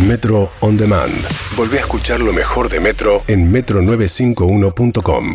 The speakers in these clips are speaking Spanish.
Metro On Demand. Volvé a escuchar lo mejor de Metro en metro951.com.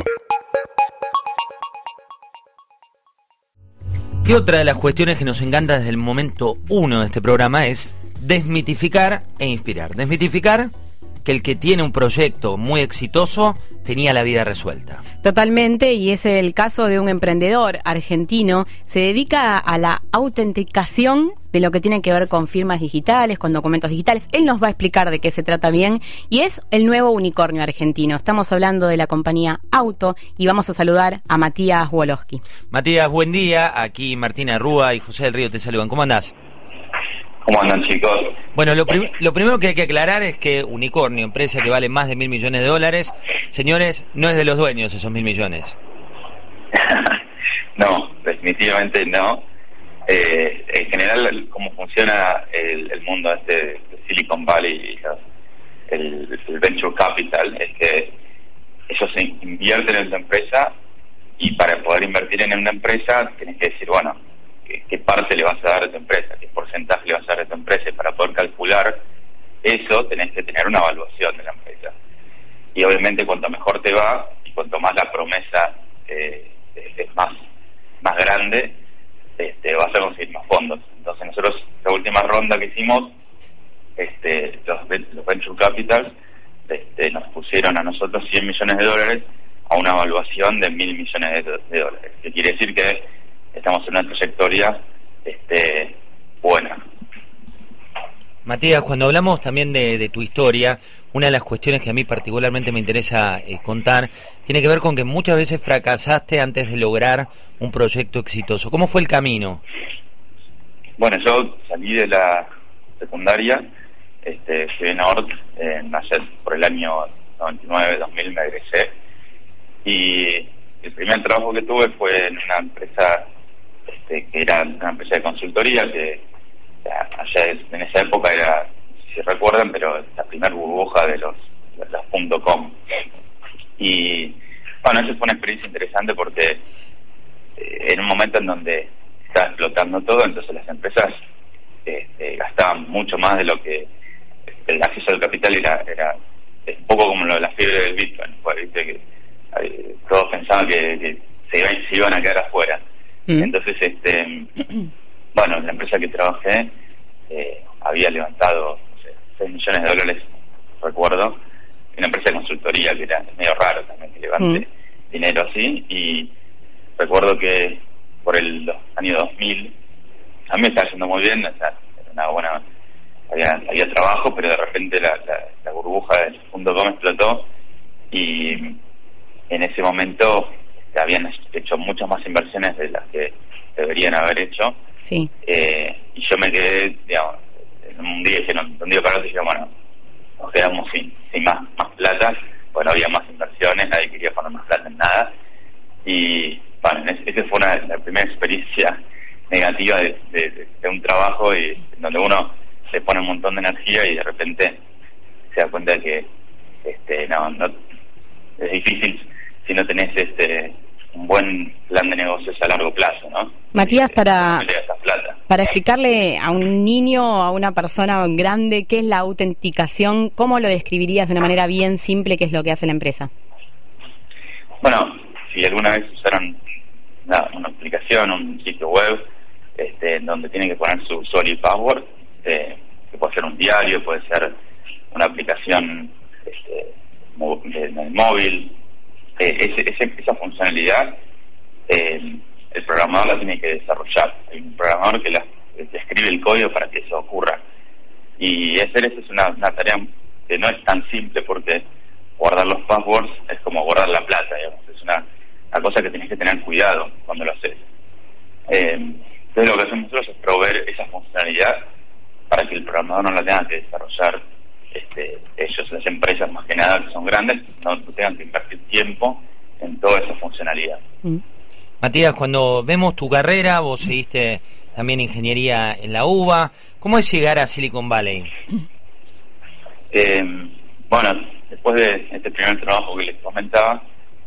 Y otra de las cuestiones que nos encanta desde el momento 1 de este programa es desmitificar e inspirar. Desmitificar que el que tiene un proyecto muy exitoso tenía la vida resuelta. Totalmente, y es el caso de un emprendedor argentino. Se dedica a la autenticación de lo que tiene que ver con firmas digitales, con documentos digitales. Él nos va a explicar de qué se trata bien, y es el nuevo unicornio argentino. Estamos hablando de la compañía Auto y vamos a saludar a Matías Wolowski. Matías, buen día. Aquí Martina Rúa y José del Río te saludan. ¿Cómo andás? ¿Cómo andan, chicos? Bueno, lo primero que hay que aclarar es que Unicornio, empresa que vale más de $1.000 millones, señores, no es de los dueños esos $1.000 millones. No, definitivamente no. En general, cómo funciona el mundo de Silicon Valley y el venture capital es que ellos invierten en tu empresa, y para poder invertir en una empresa tienes que decir, bueno, qué parte le vas a dar a tu empresa, qué porcentaje le vas a dar a tu empresa, y para poder calcular eso tenés que tener una evaluación de la empresa. Y obviamente cuanto mejor te va y cuanto más la promesa es más grande, vas a conseguir más fondos. Entonces nosotros, la última ronda que hicimos, los venture capitals nos pusieron a nosotros $100 millones a una evaluación de $1.000 millones de dólares, que quiere decir que estamos en una trayectoria buena. Matías, cuando hablamos también de tu historia, una de las cuestiones que a mí particularmente me interesa contar tiene que ver con que muchas veces fracasaste antes de lograr un proyecto exitoso. ¿Cómo fue el camino? Bueno, yo salí de la secundaria, estudié en ORT, allá por el año 99-2000 me egresé, y el primer trabajo que tuve fue en una empresa que era una empresa de consultoría, que allá en esa época era, no sé si recuerdan, pero la primera burbuja de los .com. Y bueno, esa fue una experiencia interesante porque en un momento en donde estaba explotando todo, entonces las empresas gastaban mucho más de lo que el acceso al capital era un poco como lo de la fiebre del Bitcoin, pues, ¿viste? Que todos pensaban que se iban a quedar afuera. Entonces, bueno, la empresa que trabajé había levantado, no sé, $6 millones, recuerdo, una empresa de consultoría, que era medio raro también que levante dinero así, y recuerdo que por el año 2000 a mí me estaba yendo muy bien, o sea, era una buena, había trabajo, pero de repente la burbuja del .com explotó, y en ese momento habían hecho muchas más inversiones de las que deberían haber hecho. Sí. Y yo me quedé, digamos, en un día para otro dije, bueno, nos quedamos sin más plata, pues no había más inversiones, nadie quería poner más plata en nada, y bueno, esa fue la primera experiencia negativa de un trabajo, y donde uno se pone un montón de energía y de repente se da cuenta de que no es difícil si no tenés un buen plan de negocios a largo plazo, ¿no? Matías, para plata. explicarle a un niño o a una persona grande qué es la autenticación, ¿cómo lo describirías de una manera bien simple, qué es lo que hace la empresa? Bueno, si alguna vez usaron una aplicación, un sitio web, donde tienen que poner su usuario y password, que puede ser un diario, puede ser una aplicación en el móvil, esa funcionalidad el programador la tiene que desarrollar. Hay un programador que escribe el código para que eso ocurra, y hacer eso es una tarea que no es tan simple, porque guardar los passwords es como guardar la plata, digamos. Es una cosa que tenés que tener cuidado cuando lo haces. Entonces lo que hacemos nosotros es proveer esa funcionalidad para que el programador no la tenga que desarrollar ellos, las empresas más que nada que son grandes, no tengan que invertir tiempo en toda esa funcionalidad. Matías, cuando vemos tu carrera, vos seguiste también ingeniería en la UBA, ¿cómo es llegar a Silicon Valley? Bueno, después de este primer trabajo que les comentaba,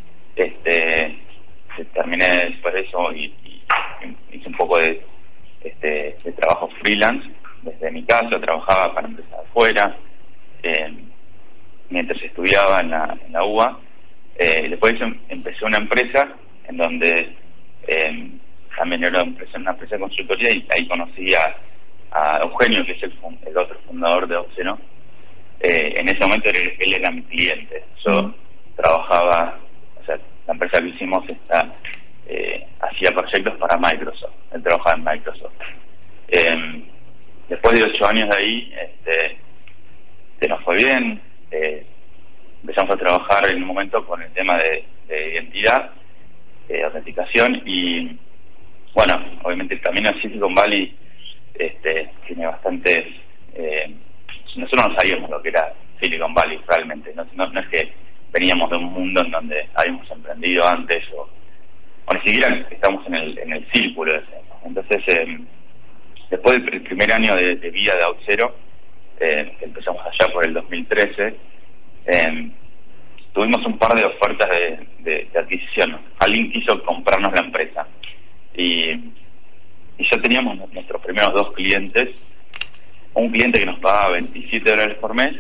terminé después de eso y hice un poco de trabajo freelance desde mi casa. Trabajaba para empresas de afuera, mientras estudiaba en la UBA. Después empecé una empresa en donde también era una empresa de consultoría, y ahí conocí a Eugenio, que es el otro fundador de Auxero. En ese momento él era mi cliente. Yo trabajaba, o sea, la empresa que hicimos hacía proyectos para Microsoft. Él trabajaba en Microsoft. Después de 8 años de ahí, nos fue bien. Empezamos a trabajar en un momento con el tema de identidad, autenticación, y bueno, obviamente el camino a Silicon Valley tiene bastantes... nosotros no sabíamos lo que era Silicon Valley realmente, no es que veníamos de un mundo en donde habíamos emprendido antes, o ni siquiera estamos en el círculo ese. Entonces, después del primer año de vida de Auxero, que empezamos allá por el 2013, tuvimos un par de ofertas de adquisición. Alguien quiso comprarnos la empresa, y ya teníamos nuestros primeros 2 clientes. Un cliente que nos pagaba $27 por mes,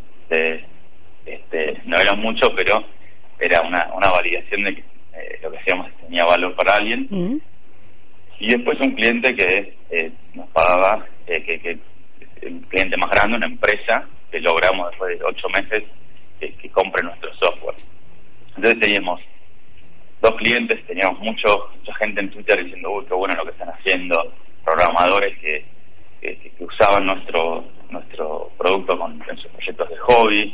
no era mucho, pero era una validación de que lo que hacíamos tenía valor para alguien. Y después un cliente que nos pagaba, que un cliente más grande, una empresa que logramos después de 8 meses que compre nuestro software. Entonces teníamos 2 clientes, teníamos mucha gente en Twitter diciendo, uy, qué bueno lo que están haciendo, programadores que usaban nuestro producto en sus proyectos de hobby,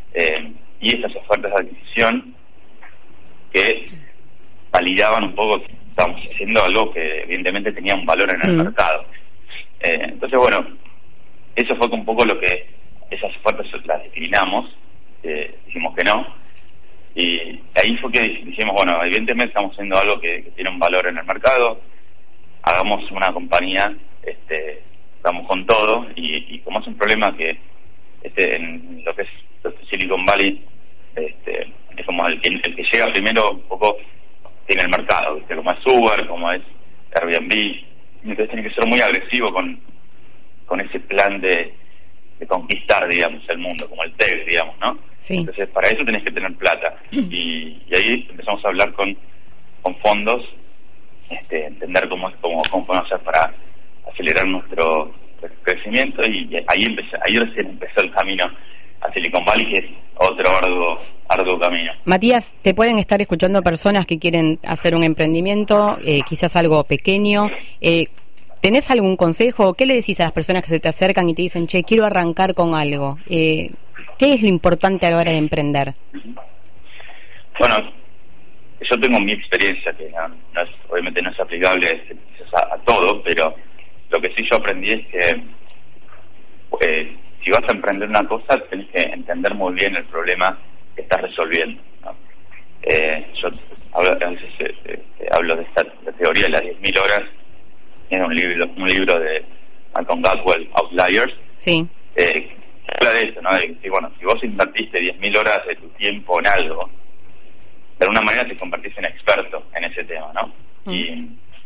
y esas ofertas de adquisición que validaban un poco que estábamos haciendo algo que evidentemente tenía un valor en el mercado. Entonces, bueno, eso fue un poco lo que esas ofertas las declinamos, dijimos que no, y ahí fue que dijimos, bueno, evidentemente estamos haciendo algo que tiene un valor en el mercado, hagamos una compañía, vamos con todo, y como es un problema que en lo que es Silicon Valley, es como el que llega primero un poco tiene el mercado, ¿viste? Como es Uber, como es Airbnb, entonces tiene que ser muy agresivo con ese plan de conquistar, digamos, el mundo, como el TED, digamos, ¿no? Sí. Entonces para eso tenés que tener plata, y ahí empezamos a hablar con fondos, entender cómo podemos hacer para acelerar nuestro crecimiento, y ahí recién empezó el camino a Silicon Valley, que es otro arduo camino. Matías, te pueden estar escuchando personas que quieren hacer un emprendimiento, quizás algo pequeño. ¿Tenés algún consejo? ¿Qué le decís a las personas que se te acercan y te dicen, che, quiero arrancar con algo? ¿Qué es lo importante a la hora de emprender? Bueno, yo tengo mi experiencia, que obviamente no es aplicable a todo, pero lo que sí yo aprendí es que si vas a emprender una cosa, tenés que entender muy bien el problema que estás resolviendo, ¿no? Yo a veces hablo de esta teoría de las 10.000 horas, en un libro de Malcolm Gladwell, Outliers. Sí. Habla de eso, ¿no? De que, bueno, si vos invertiste 10.000 horas de tu tiempo en algo, de alguna manera te convertís en experto en ese tema, ¿no? Y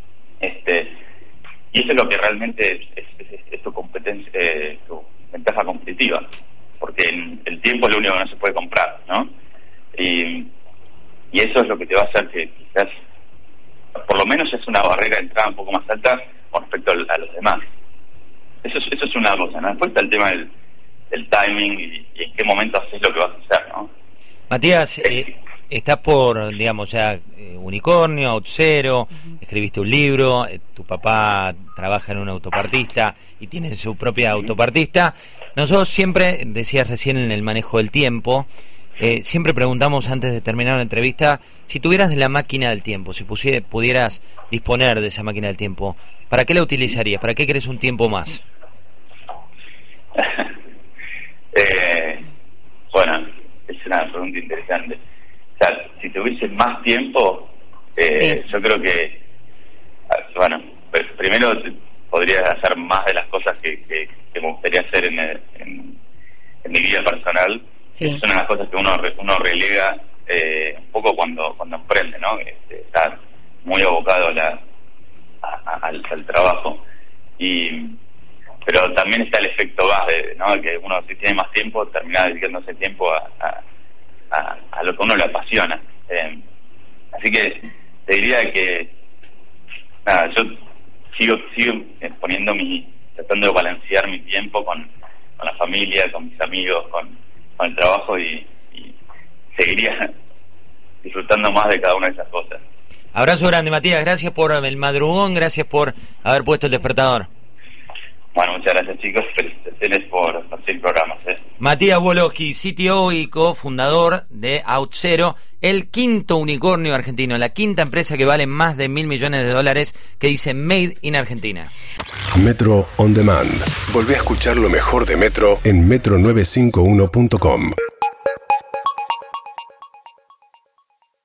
eso es lo que realmente es tu competencia, tu ventaja competitiva, porque el tiempo es lo único que no se puede comprar, ¿no? Y eso es lo que te va a hacer que quizás, por lo menos, es una barrera de entrada un poco más alta con respecto a los demás. Eso es una cosa, ¿no? Después está el tema del timing y en qué momento haces lo que vas a hacer, ¿no? Matías, estás por, digamos, ya Unicornio, Auxero, escribiste un libro, tu papá trabaja en una autopartista y tiene su propia autopartista. Nosotros siempre, decías recién en el manejo del tiempo, siempre preguntamos antes de terminar la entrevista, si tuvieras de la máquina del tiempo, si pudieras disponer de esa máquina del tiempo, ¿para qué la utilizarías? ¿Para qué querés un tiempo más? Bueno, es una pregunta interesante. O sea, si tuviese más tiempo, yo creo que, bueno, primero podría hacer más de las cosas que me gustaría hacer en mi vida personal. Sí. Son las cosas que uno relega un poco cuando emprende, ¿no? Estar muy abocado al trabajo. Y pero también está el efecto base, ¿no? Que uno, si tiene más tiempo, termina dedicándose tiempo a lo que uno le apasiona. Así que te diría que nada, yo sigo tratando de balancear mi tiempo con la familia, con mis amigos, con el trabajo, y seguiría disfrutando más de cada una de esas cosas. Abrazo grande, Matías, gracias por el madrugón, gracias por haber puesto el despertador. Bueno, muchas gracias, chicos, felicitaciones por hacer programas. Matías Woloski, CTO y cofundador de OutZero, el quinto unicornio argentino, la quinta empresa que vale más de $1.000 millones, que dice Made in Argentina. Metro On Demand. Volvé a escuchar lo mejor de Metro en metro951.com.